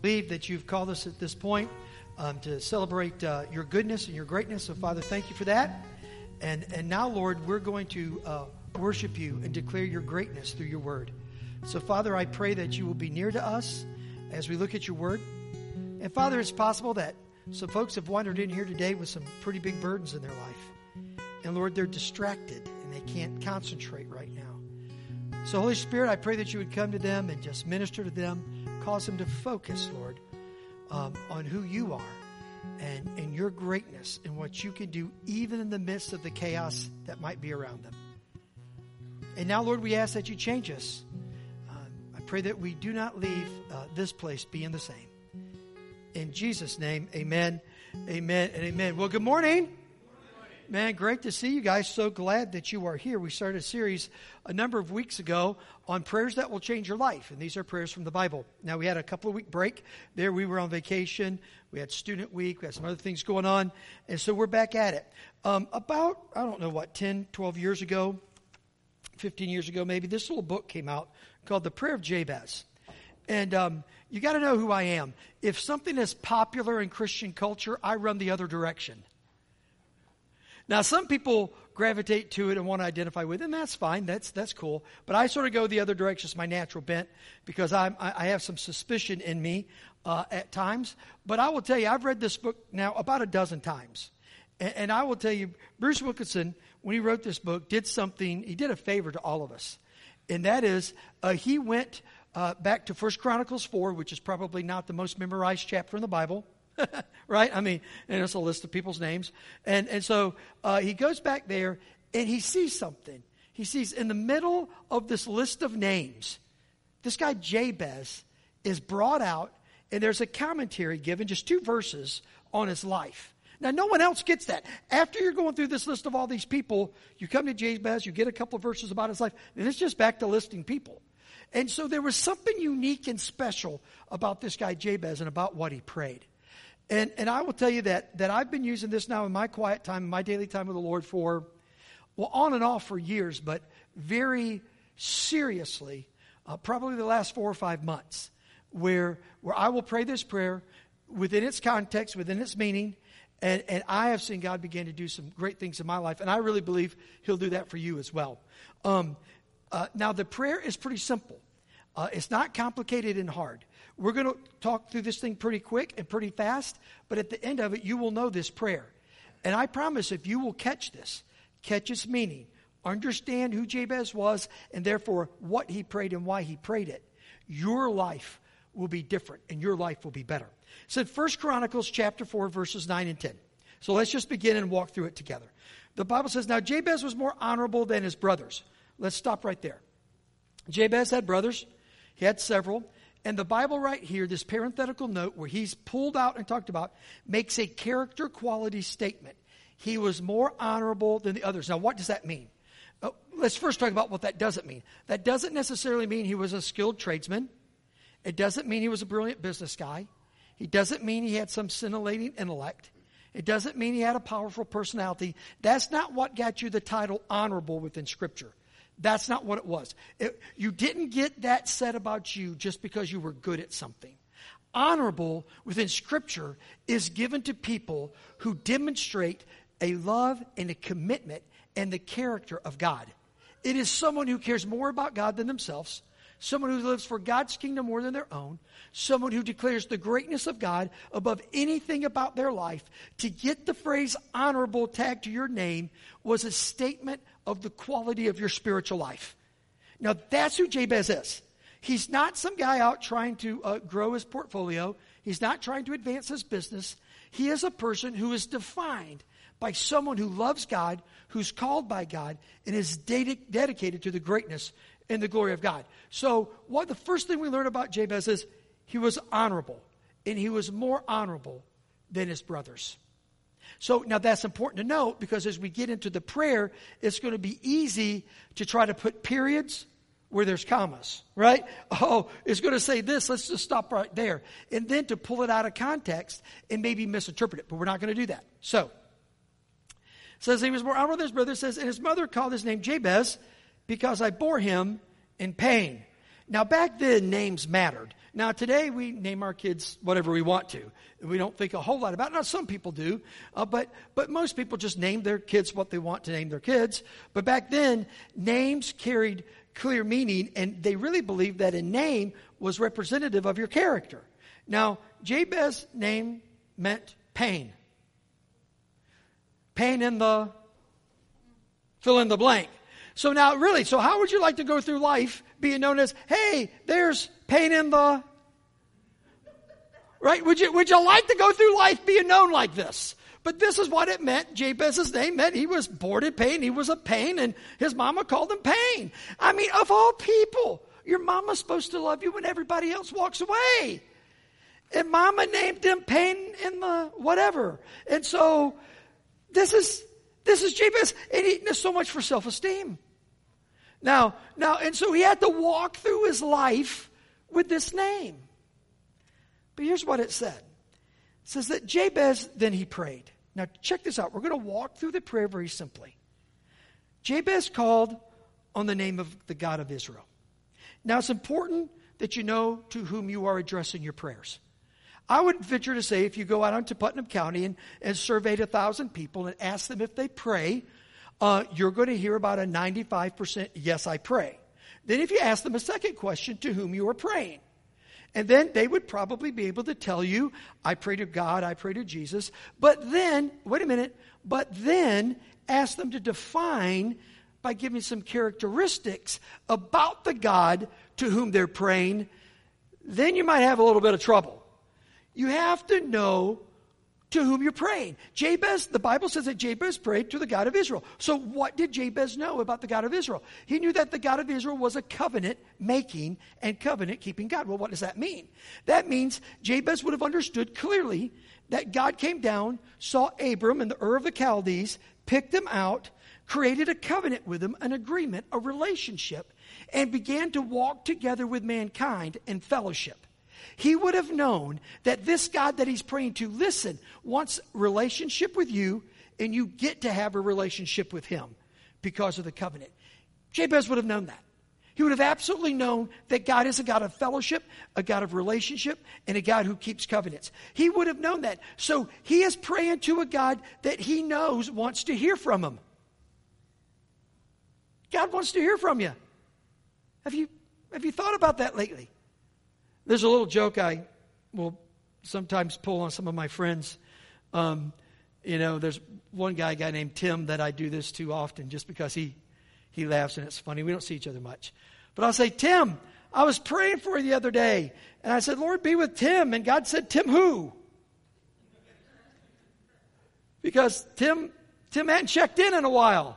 believe that you've called us at this point to celebrate your goodness and your greatness. So, Father, thank you for that. And now, Lord, we're going to worship you and declare your greatness through your word. So, Father, I pray that you will be near to us as we look at your word. And, Father, it's possible that some folks have wandered in here today with some pretty big burdens in their life. And, Lord, they're distracted and they can't concentrate right now. So, Holy Spirit, I pray that you would come to them and just minister to them. Cause them to focus, Lord, on who you are and your greatness and what you can do even in the midst of the chaos that might be around them. And now, Lord, we ask that you change us. I pray that we do not leave this place being the same. In Jesus' name, amen, amen, and amen. Well, good morning. Man, great to see you guys. So glad that you are here. We started a series a number of weeks ago on prayers that will change your life. And these are prayers from the Bible. Now, we had a couple of week break. There we were on vacation. We had student week. We had some other things going on. And so we're back at it. About, 10, 12 years ago, 15 years ago maybe, this little book came out called The Prayer of Jabez. And you got to know who I am. If something is popular in Christian culture, I run the other direction. Now, some people gravitate to it and want to identify with it, and that's fine. That's cool. But I sort of go the other direction. It's my natural bent because I have some suspicion in me at times. But I will tell you, I've read this book now about a dozen times. And I will tell you, Bruce Wilkinson, when he wrote this book, he did a favor to all of us. And that is, he went back to 1 Chronicles 4, which is probably not the most memorized chapter in the Bible. Right? I mean, and it's a list of people's names. And so he goes back there and he sees something. He sees in the middle of this list of names, this guy Jabez is brought out and there's a commentary given, just 2 verses on his life. Now, no one else gets that. After you're going through this list of all these people, you come to Jabez, you get a couple of verses about his life, and it's just back to listing people. And so there was something unique and special about this guy Jabez and about what he prayed. And I will tell you that I've been using this now in my quiet time, in my daily time with the Lord for, on and off for years, but very seriously, probably the last 4 or 5 months, where I will pray this prayer within its context, within its meaning, and I have seen God begin to do some great things in my life, and I really believe He'll do that for you as well. Now, the prayer is pretty simple. It's not complicated and hard. We're going to talk through this thing pretty quick and pretty fast, but at the end of it, you will know this prayer. And I promise if you will catch its meaning, understand who Jabez was, and therefore what he prayed and why he prayed it, your life will be different and your life will be better. It's in 1 Chronicles chapter 4, verses 9 and 10. So let's just begin and walk through it together. The Bible says, now Jabez was more honorable than his brothers. Let's stop right there. Jabez had brothers. He had several. And the Bible right here, this parenthetical note where he's pulled out and talked about, makes a character quality statement. He was more honorable than the others. Now, what does that mean? Let's first talk about what that doesn't mean. That doesn't necessarily mean he was a skilled tradesman. It doesn't mean he was a brilliant business guy. It doesn't mean he had some scintillating intellect. It doesn't mean he had a powerful personality. That's not what got you the title honorable within Scripture. That's not what it was. You didn't get that said about you just because you were good at something. Honorable within Scripture is given to people who demonstrate a love and a commitment and the character of God. It is someone who cares more about God than themselves, someone who lives for God's kingdom more than their own, someone who declares the greatness of God above anything about their life. To get the phrase honorable tagged to your name was a statement of the quality of your spiritual life. Now, that's who Jabez is. He's not some guy out trying to grow his portfolio. He's not trying to advance his business. He is a person who is defined by someone who loves God, who's called by God, and is dedicated to the greatness and the glory of God. So the first thing we learn about Jabez is he was honorable, and he was more honorable than his brothers. So now that's important to note because as we get into the prayer, it's going to be easy to try to put periods where there's commas, right? Oh, it's going to say this. Let's just stop right there. And then to pull it out of context and maybe misinterpret it. But we're not going to do that. So, it says he was more honorable than his brother. It says, and his mother called his name Jabez because I bore him in pain. Now, back then, names mattered. Now, today, we name our kids whatever we want to. We don't think a whole lot about it. Now, some people do, but most people just name their kids what they want to name their kids. But back then, names carried clear meaning, and they really believed that a name was representative of your character. Now, Jabez's name meant pain. Pain in the fill in the blank. So now, really, so how would you like to go through life being known as, hey, there's pain in the... Right? Would you like to go through life being known like this? But this is what it meant. Jabez's name meant he was born in pain. He was a pain, and his mama called him Pain. I mean, of all people, your mama's supposed to love you when everybody else walks away. And mama named him Pain in the whatever. And so this is Jabez, and there's so much for self-esteem. Now, and so he had to walk through his life with this name. But here's what it said. It says that Jabez, then he prayed. Now, check this out. We're going to walk through the prayer very simply. Jabez called on the name of the God of Israel. Now, it's important that you know to whom you are addressing your prayers. I would venture to say if you go out onto Putnam County and surveyed 1,000 people and ask them if they pray, you're going to hear about a 95% yes, I pray. Then if you ask them a second question, to whom you are praying. And then they would probably be able to tell you, I pray to God, I pray to Jesus. But then, wait a minute, ask them to define by giving some characteristics about the God to whom they're praying. Then you might have a little bit of trouble. You have to know to whom you're praying. Jabez, the Bible says that Jabez prayed to the God of Israel. So what did Jabez know about the God of Israel? He knew that the God of Israel was a covenant-making and covenant-keeping God. Well, what does that mean? That means Jabez would have understood clearly that God came down, saw Abram in the Ur of the Chaldees, picked him out, created a covenant with him, an agreement, a relationship, and began to walk together with mankind in fellowship. He would have known that this God that he's praying to, listen, wants relationship with you, and you get to have a relationship with him because of the covenant. Jabez would have known that. He would have absolutely known that God is a God of fellowship, a God of relationship, and a God who keeps covenants. He would have known that. So he is praying to a God that he knows wants to hear from him. God wants to hear from you. Have you thought about that lately? There's a little joke I will sometimes pull on some of my friends. There's one guy named Tim that I do this to often just because he laughs and it's funny. We don't see each other much. But I'll say, Tim, I was praying for you the other day. And I said, Lord, be with Tim. And God said, Tim who? Because Tim hadn't checked in a while.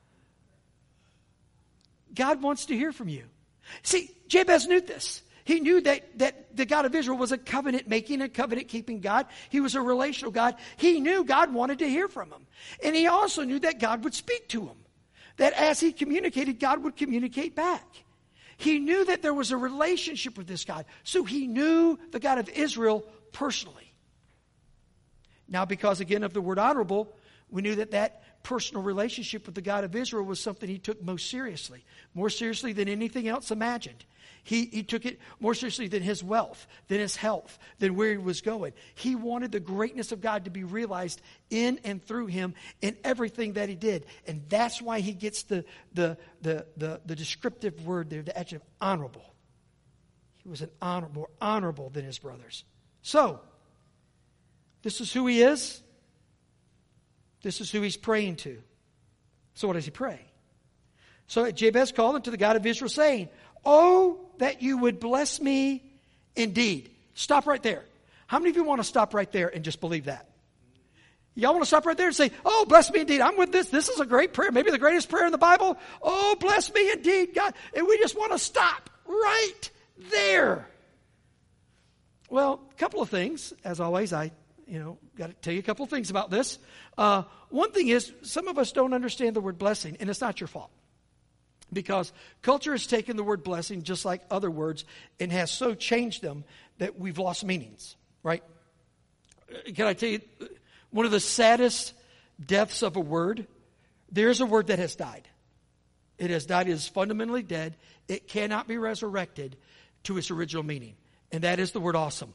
God wants to hear from you. See, Jabez knew this. He knew that the God of Israel was a covenant-making and covenant-keeping God. He was a relational God. He knew God wanted to hear from him. And he also knew that God would speak to him. That as he communicated, God would communicate back. He knew that there was a relationship with this God. So he knew the God of Israel personally. Now, because again of the word honorable, we knew that personal relationship with the God of Israel was something he took most seriously. More seriously than anything else imagined. He took it more seriously than his wealth, than his health, than where he was going. He wanted the greatness of God to be realized in and through him in everything that he did. And that's why he gets the descriptive word there, the adjective honorable. He was more honorable than his brothers. So, this is who he is. This is who he's praying to. So what does he pray? So Jabez called unto the God of Israel, saying, Oh, that you would bless me indeed. Stop right there. How many of you want to stop right there and just believe that? Y'all want to stop right there and say, oh, bless me indeed. I'm with this. This is a great prayer. Maybe the greatest prayer in the Bible. Oh, bless me indeed, God. And we just want to stop right there. Well, a couple of things. As always, I got to tell you a couple of things about this. One thing is, some of us don't understand the word blessing, and it's not your fault. Because culture has taken the word blessing just like other words and has so changed them that we've lost meanings, right? Can I tell you, one of the saddest deaths of a word, there's a word that has died. It has died. It is fundamentally dead. It cannot be resurrected to its original meaning. And that is the word awesome.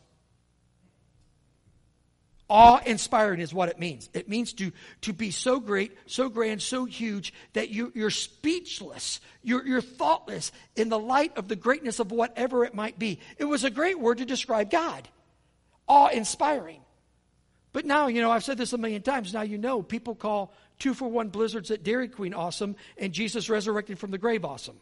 Awe-inspiring is what it means. It means to be so great, so grand, so huge that you're speechless. You're thoughtless in the light of the greatness of whatever it might be. It was a great word to describe God. Awe-inspiring. But now, I've said this a million times. Now people call 2-for-1 blizzards at Dairy Queen awesome and Jesus resurrected from the grave awesome.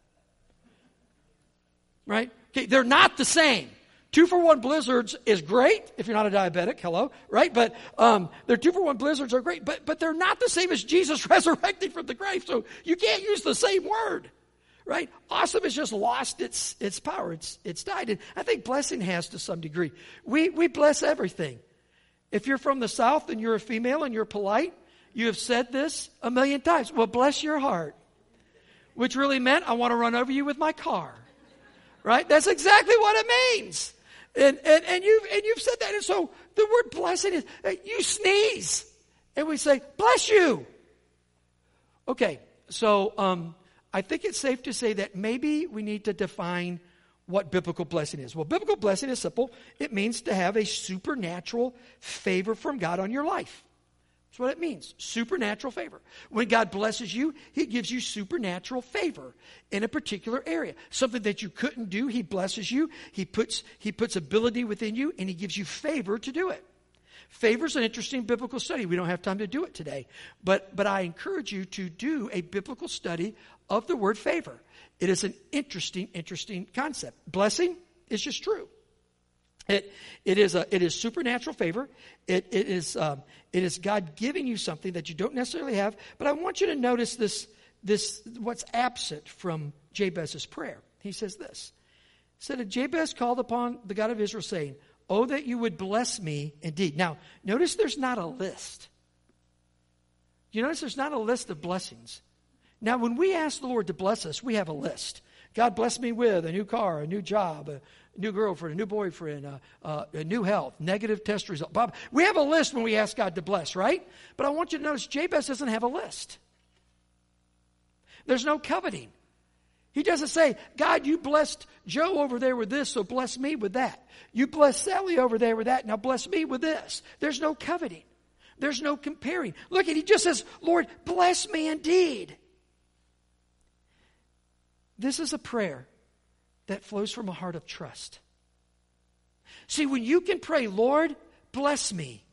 Right? Okay, they're not the same. 2-for-1 blizzards is great if you're not a diabetic. Hello, right? But their 2-for-1 blizzards are great, but they're not the same as Jesus resurrecting from the grave. So you can't use the same word, right? Awesome has just lost its power. It's died. And I think blessing has to some degree. We bless everything. If you're from the South and you're a female and you're polite, you have said this a million times. Well, bless your heart, which really meant I want to run over you with my car, right? That's exactly what it means. And you've said that. And so the word blessing is, you sneeze. And we say, bless you. Okay, so I think it's safe to say that maybe we need to define what biblical blessing is. Well, biblical blessing is simple. It means to have a supernatural favor from God on your life. That's what it means, supernatural favor. When God blesses you, He gives you supernatural favor in a particular area. Something that you couldn't do, He blesses you. He puts ability within you, and He gives you favor to do it. Favor is an interesting biblical study. We don't have time to do it today. But I encourage you to do a biblical study of the word favor. It is an interesting concept. Blessing is just true. It is supernatural favor. It is God giving you something that you don't necessarily have. But I want you to notice this what's absent from Jabez's prayer. He says this. He said, Jabez called upon the God of Israel, saying, "Oh, that you would bless me indeed." Now, notice there's not a list. You notice there's not a list of blessings. Now, when we ask the Lord to bless us, we have a list. God bless me with a new car, a new job, a new girlfriend, a new boyfriend, a new health, negative test result. Bob, we have a list when we ask God to bless, right? But I want you to notice Jabez doesn't have a list. There's no coveting. He doesn't say, God, you blessed Joe over there with this, so bless me with that. You blessed Sally over there with that, now bless me with this. There's no coveting. There's no comparing. Look, he just says, Lord, bless me indeed. This is a prayer that flows from a heart of trust. See, when you can pray, Lord, bless me,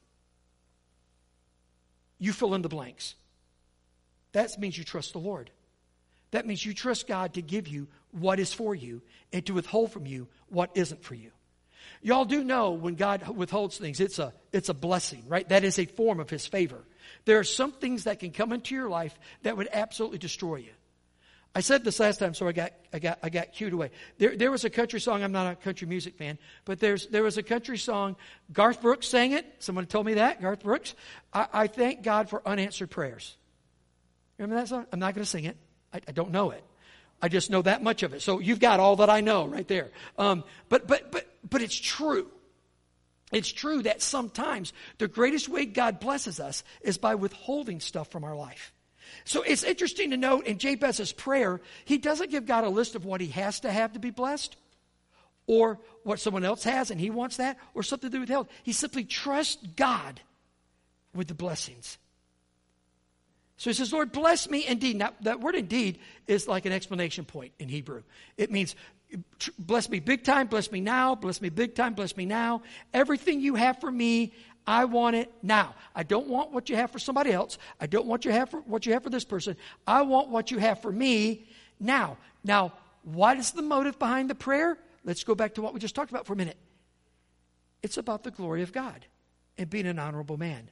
you fill in the blanks. That means you trust the Lord. That means you trust God to give you what is for you and to withhold from you what isn't for you. Y'all do know when God withholds things, it's a blessing, right? That is a form of His favor. There are some things that can come into your life that would absolutely destroy you. I said this last time, so I got cued away. There was a country song. I'm not a country music fan, but there was a country song. Garth Brooks sang it. Someone told me that. Garth Brooks. I thank God for unanswered prayers. Remember that song? I'm not going to sing it. I don't know it. I just know that much of it. So you've got all that I know right there. But it's true. It's true that sometimes the greatest way God blesses us is by withholding stuff from our life. So it's interesting to note in Jabez's prayer, he doesn't give God a list of what he has to have to be blessed, or what someone else has and he wants that, or something to be withheld. He simply trusts God with the blessings. So he says, Lord, bless me indeed. Now, that word indeed is like an exclamation point in Hebrew. It means, bless me big time, bless me now, bless me big time, bless me now. Everything you have for me, I want it now. I don't want what you have for somebody else. I don't want what you have for this person. I want what you have for me now. Now, what is the motive behind the prayer? Let's go back to what we just talked about for a minute. It's about the glory of God and being an honorable man.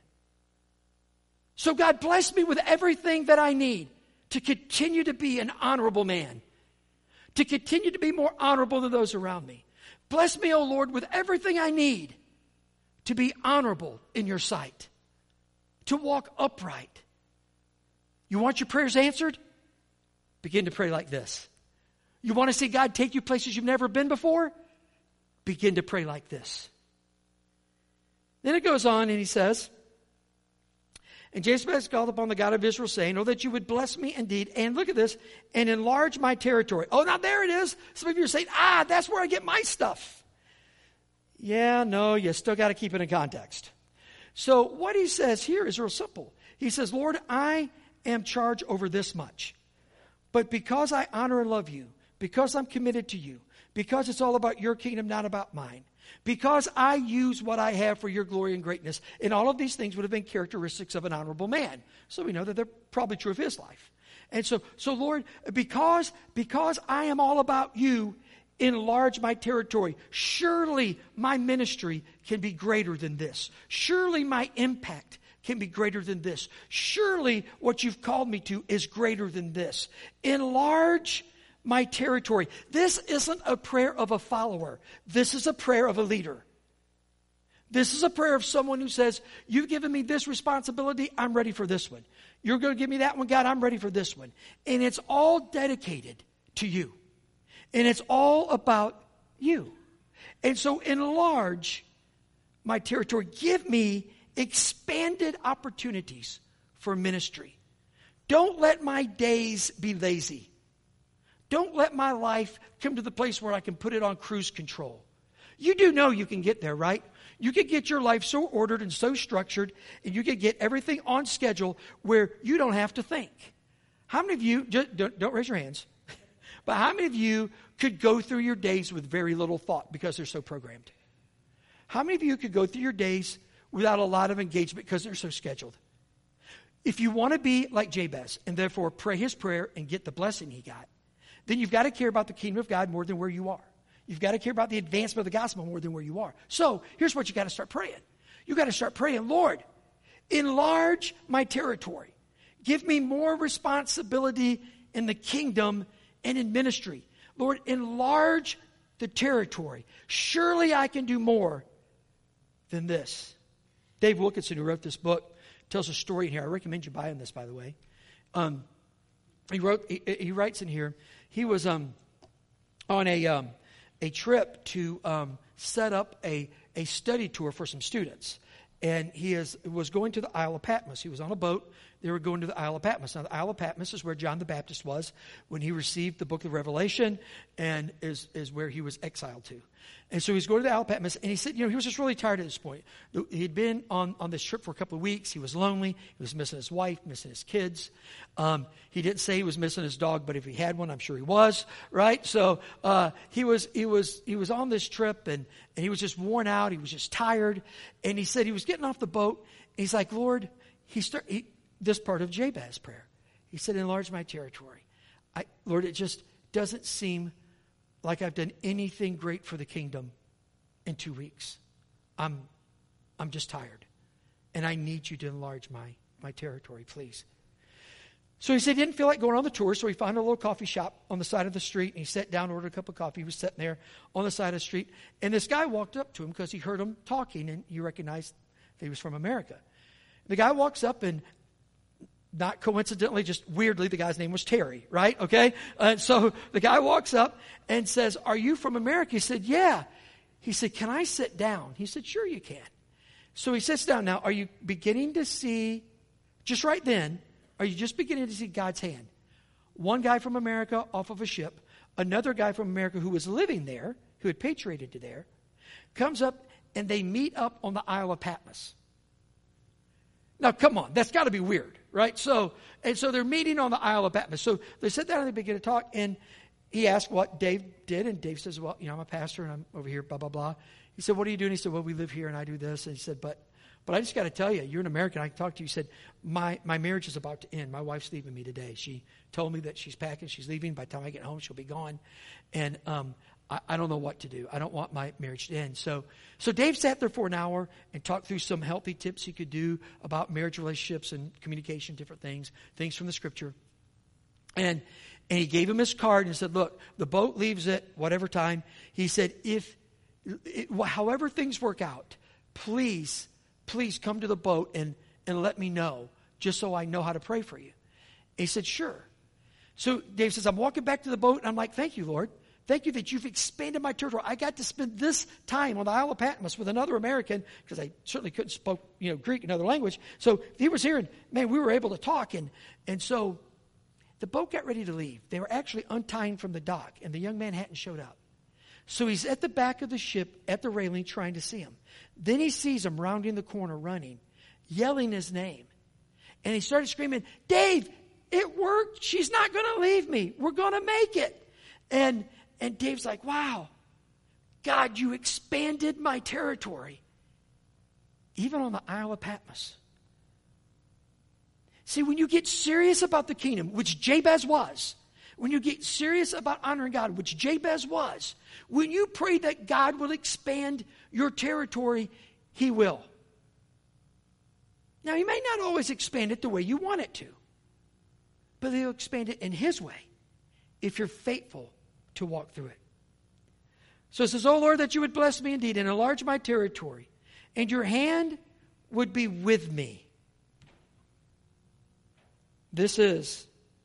So God, bless me with everything that I need to continue to be an honorable man, to continue to be more honorable than those around me. Bless me, O Lord, with everything I need to be honorable in your sight, to walk upright. You want your prayers answered? Begin to pray like this. You want to see God take you places you've never been before? Begin to pray like this. Then it goes on and he says, And Jabez called upon the God of Israel, saying, oh, that you would bless me indeed. And look at this, and enlarge my territory. Oh, now there it is. Some of you are saying, that's where I get my stuff. Yeah, no, you still got to keep it in context. So what he says here is real simple. He says, Lord, I am charged over this much. But because I honor and love you, because I'm committed to you, because it's all about your kingdom, not about mine, because I use what I have for your glory and greatness, and all of these things would have been characteristics of an honorable man. So we know that they're probably true of his life. And so Lord, because I am all about you, enlarge my territory. Surely my ministry can be greater than this. Surely my impact can be greater than this. Surely what you've called me to is greater than this. Enlarge my territory. This isn't a prayer of a follower. This is a prayer of a leader. This is a prayer of someone who says, you've given me this responsibility, I'm ready for this one. You're going to give me that one, God, I'm ready for this one. And it's all dedicated to you. And it's all about you. And so enlarge my territory. Give me expanded opportunities for ministry. Don't let my days be lazy. Don't let my life come to the place where I can put it on cruise control. You do know you can get there, right? You can get your life so ordered and so structured, and you can get everything on schedule where you don't have to think. How many of you, don't raise your hands, but how many of you could go through your days with very little thought because they're so programmed? How many of you could go through your days without a lot of engagement because they're so scheduled? If you want to be like Jabez and therefore pray his prayer and get the blessing he got, then you've got to care about the kingdom of God more than where you are. You've got to care about the advancement of the gospel more than where you are. So here's what you got to start praying. You got to start praying, Lord, enlarge my territory. Give me more responsibility in the kingdom and in ministry. Lord, enlarge the territory. Surely I can do more than this. Dave Wilkinson, who wrote this book, tells a story in here. I recommend you buy this, by the way. He writes in here, he was on a trip to set up a study tour for some students. And he was going to the Isle of Patmos. He was on a boat. They were going to the Isle of Patmos. Now, the Isle of Patmos is where John the Baptist was when he received the book of Revelation, and is where he was exiled to. And so he's going to the Isle of Patmos, and he said, he was just really tired at this point. He'd been on this trip for a couple of weeks. He was lonely. He was missing his wife, missing his kids. He didn't say he was missing his dog, but if he had one, I'm sure he was, right? So he was on this trip, and he was just worn out. He was just tired. And he said he was getting off the boat, and he's like, Lord, this part of Jabez's prayer. He said, enlarge my territory. Lord, it just doesn't seem like I've done anything great for the kingdom in 2 weeks. I'm just tired. And I need you to enlarge my territory, please. So he said he didn't feel like going on the tour, so he found a little coffee shop on the side of the street, and he sat down, ordered a cup of coffee. He was sitting there on the side of the street, and this guy walked up to him because he heard him talking, and he recognized that he was from America. The guy walks up, and not coincidentally, just weirdly, the guy's name was Terry, right? Okay? So the guy walks up and says, are you from America? He said, yeah. He said, can I sit down? He said, sure you can. So he sits down. Now, are you beginning to see, just right then, are you just beginning to see God's hand? One guy from America off of a ship, another guy from America who was living there, who had patriated to there, comes up and they meet up on the Isle of Patmos. Now, come on, that's got to be weird, right? So they're meeting on the Isle of Patmos. So they sit down and they begin to talk, and he asked what Dave did, and Dave says, well, I'm a pastor, and I'm over here, blah, blah, blah. He said, what are you doing? He said, well, we live here, and I do this. And he said, but I just got to tell you, you're an American, I can talk to you. He said, my marriage is about to end. My wife's leaving me today. She told me that she's packing, she's leaving. By the time I get home, she'll be gone. And I don't know what to do. I don't want my marriage to end. So Dave sat there for an hour and talked through some healthy tips he could do about marriage relationships and communication, different things from the Scripture. And he gave him his card and said, look, the boat leaves at whatever time. He said, however things work out, please come to the boat and let me know, just so I know how to pray for you. And he said, sure. So Dave says, I'm walking back to the boat, and I'm like, thank you, Lord. Thank you that you've expanded my territory. I got to spend this time on the Isle of Patmos with another American, because I certainly couldn't speak Greek, another language. So he was here, and man, we were able to talk. And so the boat got ready to leave. They were actually untying from the dock, and the young man hadn't showed up. So he's at the back of the ship at the railing trying to see him. Then he sees him rounding the corner running, yelling his name. And he started screaming, Dave, it worked. She's not going to leave me. We're going to make it. And Dave's like, wow, God, you expanded my territory. Even on the Isle of Patmos. See, when you get serious about the kingdom, which Jabez was, when you get serious about honoring God, which Jabez was, when you pray that God will expand your territory, He will. Now, He may not always expand it the way you want it to, but He'll expand it in His way if you're faithful to walk through it. So it says, oh Lord, that you would bless me indeed and enlarge my territory, and your hand would be with me. This is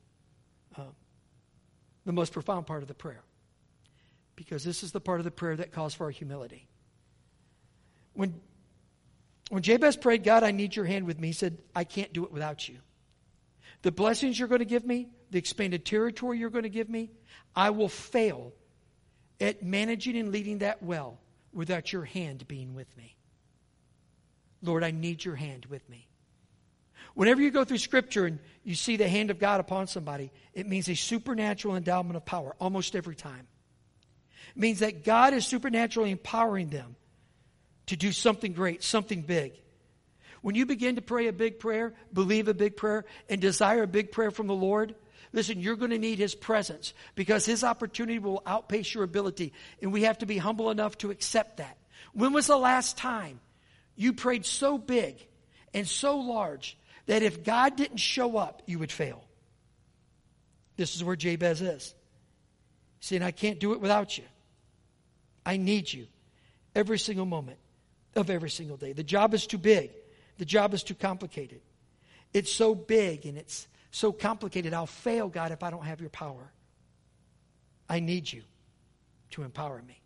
the most profound part of the prayer, because this is the part of the prayer that calls for our humility. When Jabez prayed, God, I need your hand with me, he said, I can't do it without you. The blessings you're going to give me, the expanded territory you're going to give me, I will fail at managing and leading that well without your hand being with me. Lord, I need your hand with me. Whenever you go through Scripture and you see the hand of God upon somebody, it means a supernatural endowment of power almost every time. It means that God is supernaturally empowering them to do something great, something big. When you begin to pray a big prayer, believe a big prayer, and desire a big prayer from the Lord, listen, you're going to need His presence, because His opportunity will outpace your ability, and we have to be humble enough to accept that. When was the last time you prayed so big and so large that if God didn't show up, you would fail? This is where Jabez is. Saying, I can't do it without you. I need you every single moment of every single day. The job is too big. The job is too complicated. It's so big and it's so complicated. I'll fail, God, if I don't have your power. I need you to empower me.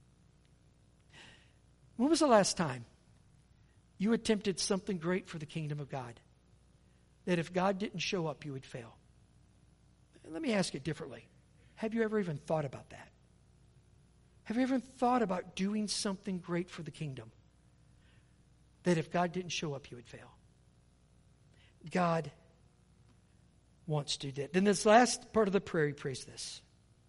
When was the last time you attempted something great for the kingdom of God, that if God didn't show up, you would fail? Let me ask it differently. Have you ever even thought about that? Have you ever thought about doing something great for the kingdom, that if God didn't show up, you would fail? God wants to do that. Then this last part of the prayer, he prays this.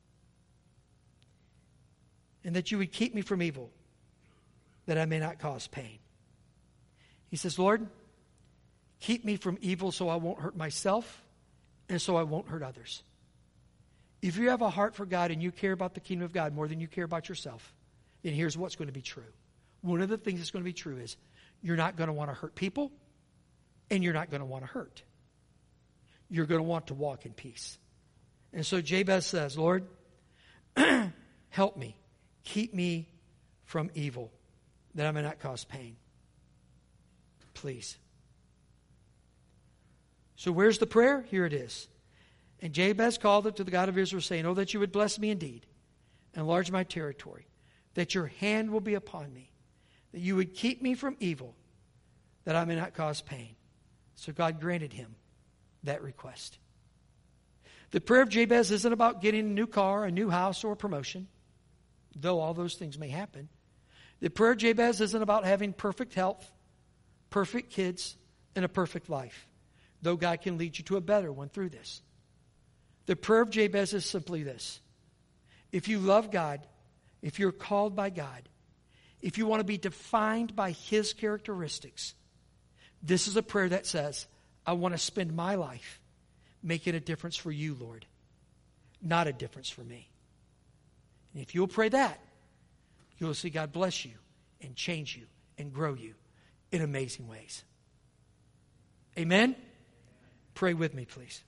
And that you would keep me from evil, that I may not cause pain. He says, Lord, keep me from evil so I won't hurt myself and so I won't hurt others. If you have a heart for God and you care about the kingdom of God more than you care about yourself, then here's what's going to be true. One of the things that's going to be true is you're not going to want to hurt people, and you're not going to want to hurt. You're going to want to walk in peace. And so Jabez says, Lord, help me. Keep me from evil, that I may not cause pain. Please. So where's the prayer? Here it is. And Jabez called it to the God of Israel, saying, oh, that you would bless me indeed, enlarge my territory, that your hand will be upon me, that you would keep me from evil, that I may not cause pain. So God granted him that request. The prayer of Jabez isn't about getting a new car, a new house, or a promotion, though all those things may happen. The prayer of Jabez isn't about having perfect health, perfect kids, and a perfect life, though God can lead you to a better one through this. The prayer of Jabez is simply this. If you love God, if you're called by God, if you want to be defined by His characteristics, this is a prayer that says, I want to spend my life making a difference for you, Lord, not a difference for me. And if you'll pray that, you'll see God bless you and change you and grow you in amazing ways. Amen? Pray with me, please.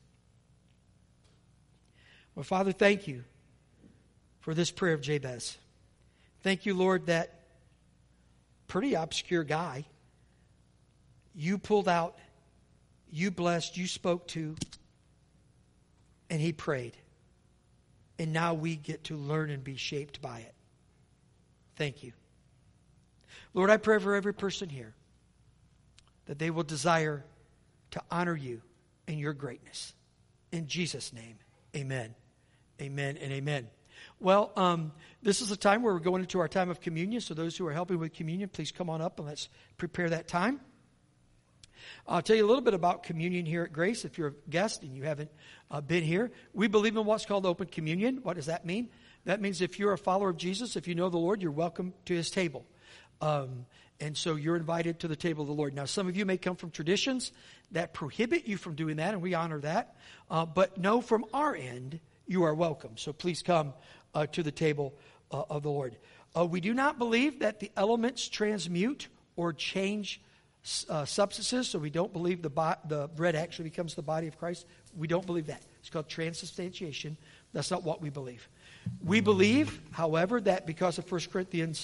Well, Father, thank you for this prayer of Jabez. Thank you, Lord, that pretty obscure guy you pulled out, you blessed, you spoke to, and he prayed. and now we get to learn and be shaped by it. Thank you. Lord, I pray for every person here that they will desire to honor you in your greatness. In Jesus' name, amen. Amen and amen. Well, this is a time where we're going into our time of communion. So those who are helping with communion, please come on up and let's prepare that time. I'll tell you a little bit about communion here at Grace. If you're a guest and you haven't been here, we believe in what's called open communion. What does that mean? That means if you're a follower of Jesus, if you know the Lord, you're welcome to his table. And so you're invited to the table of the Lord. Now, some of you may come from traditions that prohibit you from doing that, and we honor that. But know from our end, you are welcome. So please come to the table of the Lord. We do not believe that the elements transmute or change substances. So we don't believe the bread actually becomes the body of Christ. We don't believe that. It's called transubstantiation. That's not what we believe. We believe, however, that because of 1 Corinthians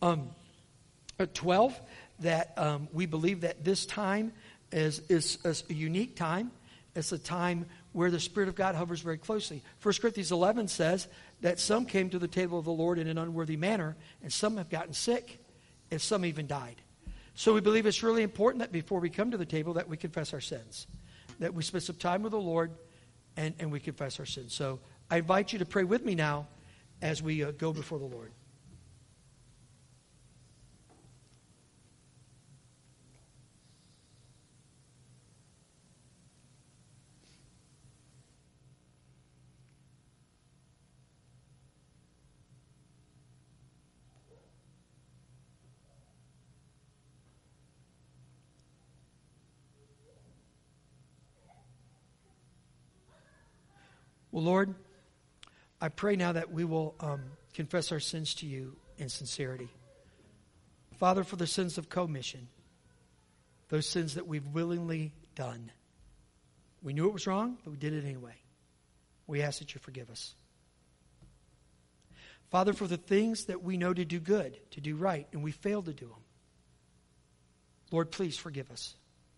12, that we believe that this time is a unique time. It's a time where the Spirit of God hovers very closely. 1 Corinthians 11 says that some came to the table of the Lord in an unworthy manner, and some have gotten sick, and some even died. So we believe it's really important that before we come to the table that we confess our sins, that we spend some time with the Lord and we confess our sins. So I invite you to pray with me now as we go before the Lord. Well, Lord, I pray now that we will confess our sins to you in sincerity. Father, for the sins of commission, those sins that we've willingly done. We knew it was wrong, but we did it anyway. We ask that you forgive us. Father, for the things that we know to do good, to do right, and we failed to do them. Lord, please forgive us.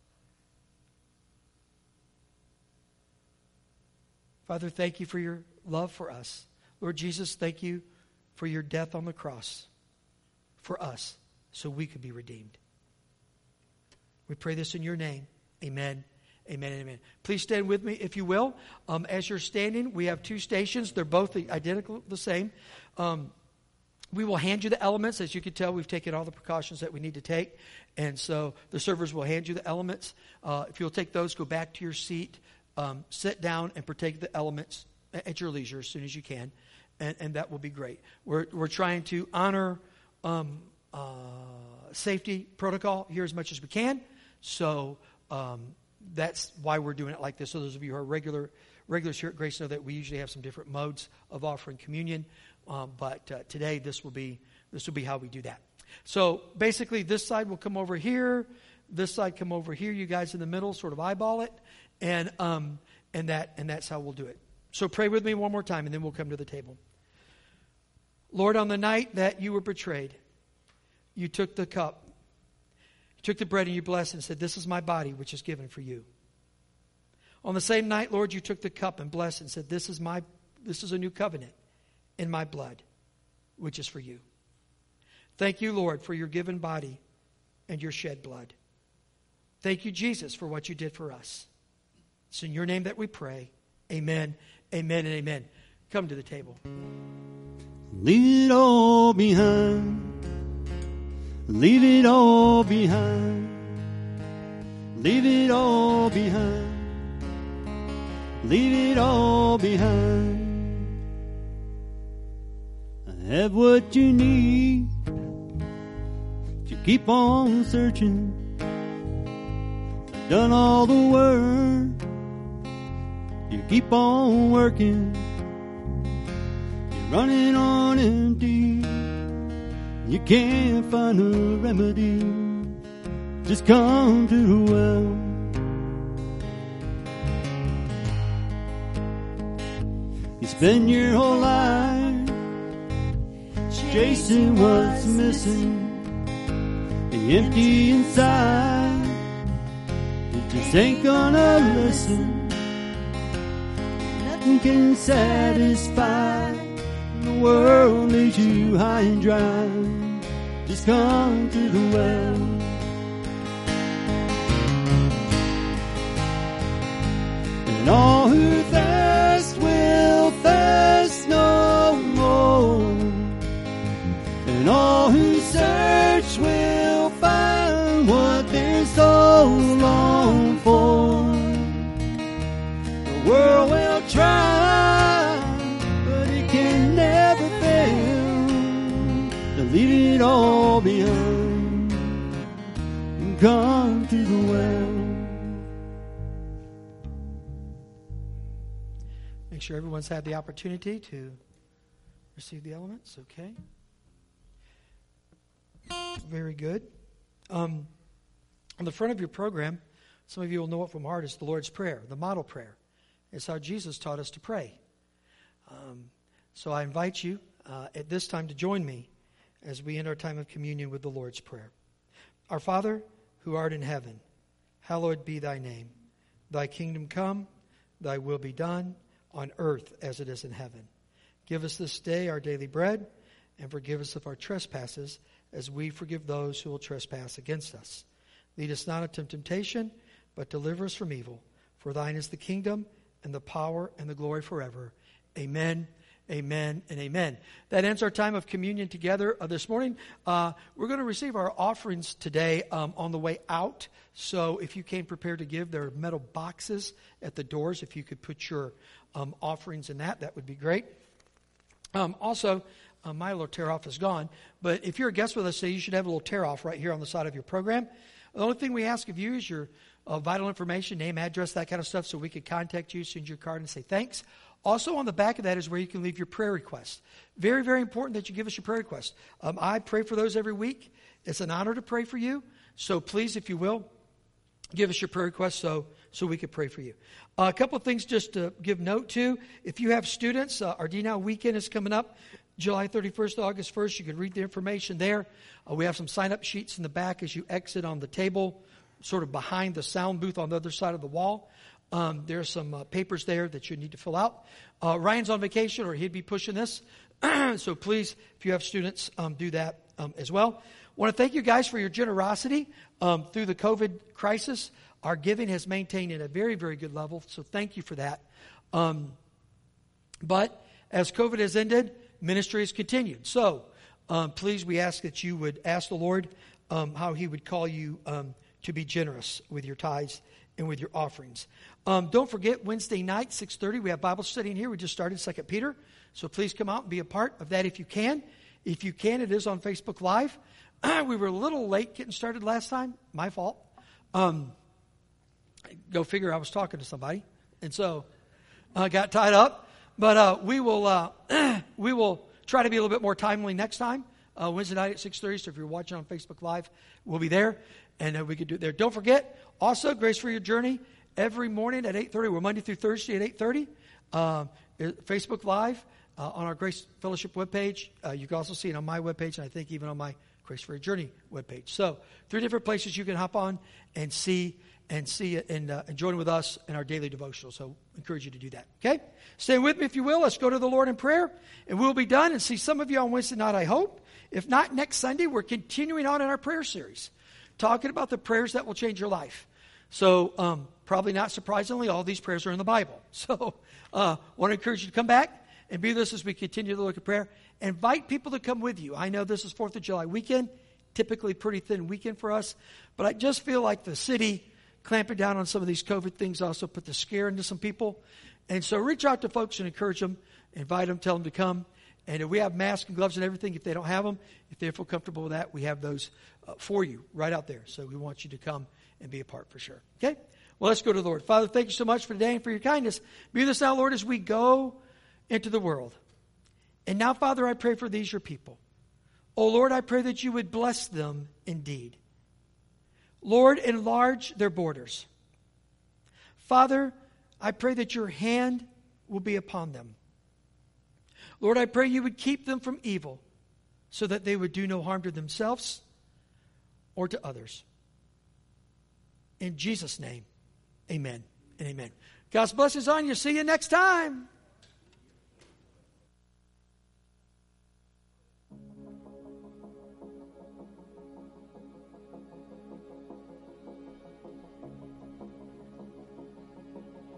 Father, thank you for your love for us. Lord Jesus, thank you for your death on the cross for us so we could be redeemed. We pray this in your name. Amen. Amen and amen. Please stand with me if you will. As you're standing, we have two stations. They're both identical, the same. We will hand you the elements. As you can tell, we've taken all the precautions that we need to take. And so the servers will hand you the elements. If you'll take those, go back to your seat. Sit down and partake the elements at your leisure as soon as you can, and that will be great. We're trying to honor safety protocol here as much as we can, so that's why we're doing it like this. So those of you who are regulars here at Grace know that we usually have some different modes of offering communion, but today this will be how we do that. So basically, this side will come over here, this side come over here. You guys in the middle sort of eyeball it. And that's how we'll do it. So pray with me one more time, and then we'll come to the table. Lord, on the night that you were betrayed, you took the cup, you took the bread, and you blessed and said, "This is my body, which is given for you." On the same night, Lord, you took the cup and blessed and said, "This is a new covenant in my blood, which is for you." Thank you, Lord, for your given body and your shed blood. Thank you, Jesus, for what you did for us. It's in your name that we pray. Amen, amen, and amen. Come to the table. Leave it all behind. Leave it all behind. Leave it all behind. Leave it all behind. I have what you need to keep on searching. I've done all the work. You keep on working. You're running on empty. You can't find a remedy. Just come to the well. You spend your whole life chasing what's missing. The empty inside, it just ain't gonna listen. can satisfy. The world is too high and dry. Just come to the well. And all who thirst will thirst no more. And all who search will find what their souls long for. The world will try, but it can never fail to leave it all behind and come to the well. Make sure everyone's had the opportunity to receive the elements. Okay. Very good. On the front of your program, some of you will know it from heart, is the Lord's Prayer, the model prayer. It's how Jesus taught us to pray. So I invite you at this time to join me as we end our time of communion with the Lord's Prayer. Our Father, who art in heaven, hallowed be thy name. Thy kingdom come, thy will be done, on earth as it is in heaven. Give us this day our daily bread, and forgive us of our trespasses, as we forgive those who will trespass against us. Lead us not into temptation, but deliver us from evil. For thine is the kingdom, and the power, and the glory forever. Amen, amen, and amen. That ends our time of communion together this morning. We're going to receive our offerings today on the way out. So if you came prepared to give, there are metal boxes at the doors. If you could put your offerings in that would be great. Also, my little tear-off is gone. But if you're a guest with us today, you should have a little tear-off right here on the side of your program. The only thing we ask of you is your vital information, name, address, that kind of stuff, so we could contact you, send you a card, and say thanks. Also on the back of that is where you can leave your prayer requests. Very, very important that you give us your prayer requests. I pray for those every week. It's an honor to pray for you. So please, if you will, give us your prayer requests so we can pray for you. A couple of things just to give note to. If you have students, our D-Now weekend is coming up. July 31st to August 1st. You can read the information there. We have some sign-up sheets in the back as you exit on the table, sort of behind the sound booth on the other side of the wall. There's some papers there that you need to fill out. Ryan's on vacation, or he'd be pushing this. So please, if you have students, do that as well. I want to thank you guys for your generosity through the COVID crisis. Our giving has maintained at a very, very good level, so thank you for that. But as COVID has ended, ministry has continued. So please, we ask that you would ask the Lord how he would call you to be generous with your tithes and with your offerings. Don't forget, Wednesday night, 6:30, we have Bible study in here. We just started 2 Peter. So please come out and be a part of that if you can. If you can, it is on Facebook Live. We were a little late getting started last time. My fault. Go figure, I was talking to somebody. And so I got tied up. But we will try to be a little bit more timely next time. Wednesday night at 6:30. So if you're watching on Facebook Live, we'll be there. And we could do it there. Don't forget, also, Grace for Your Journey, every morning at 8:30. We're Monday through Thursday at 8:30. Facebook Live on our Grace Fellowship webpage. You can also see it on my webpage, and I think even on my Grace for Your Journey webpage. So 3 different places you can hop on and see it and join with us in our daily devotional. So I encourage you to do that. Okay? Stay with me if you will. Let's go to the Lord in prayer, and we'll be done and see some of you on Wednesday night, I hope. If not, next Sunday, we're continuing on in our prayer series, talking about the prayers that will change your life. So probably not surprisingly, all these prayers are in the Bible. So I want to encourage you to come back and be with us as we continue to look at prayer. Invite people to come with you. I know this is 4th of July weekend, typically pretty thin weekend for us, but I just feel like the city clamping down on some of these COVID things also put the scare into some people. And so reach out to folks and encourage them, invite them, tell them to come. And if we have masks and gloves and everything, if they don't have them, if they feel comfortable with that, we have those for you right out there. So we want you to come and be a part for sure. Okay? Well, let's go to the Lord. Father, thank you so much for today and for your kindness. Be with us now, Lord, as we go into the world. And now, Father, I pray for these, your people. Oh, Lord, I pray that you would bless them indeed. Lord, enlarge their borders. Father, I pray that your hand will be upon them. Lord, I pray you would keep them from evil so that they would do no harm to themselves or to others. In Jesus' name, amen and amen. God's blessings on you. See you next time.